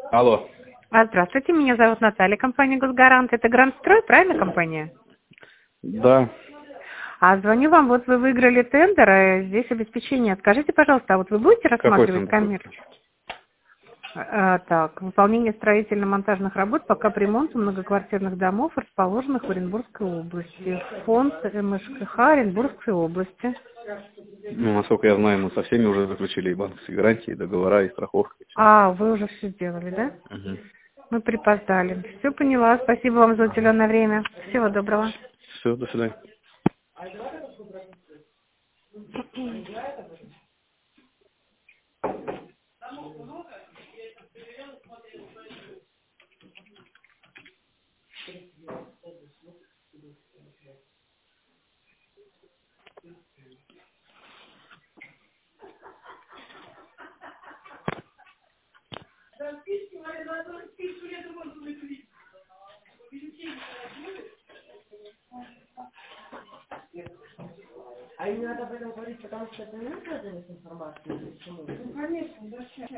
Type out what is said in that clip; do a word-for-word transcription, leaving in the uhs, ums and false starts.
Алло. А, Здравствуйте, меня зовут Наталья, компания «Госгарант». Это Грандстрой, правильно компания? Да. А звоню вам, вот вы выиграли тендер, а здесь обеспечение. Скажите, пожалуйста, а вот вы будете Какой рассматривать тендер? коммерческий? А, так, выполнение строительно-монтажных работ по капремонту многоквартирных домов, расположенных в Оренбургской области. Фонд МШКХ Оренбургской области. Ну, насколько я знаю, мы со всеми уже заключили и банковские гарантии, и договора, и страховки. А, вы уже все сделали, да? Угу. Мы припоздали. Все поняла. Спасибо вам за уделенное время. Всего доброго. Все, до свидания. А им надо об этом говорить, потому что это не надо информацию. Почему? Ну, конечно, зачем?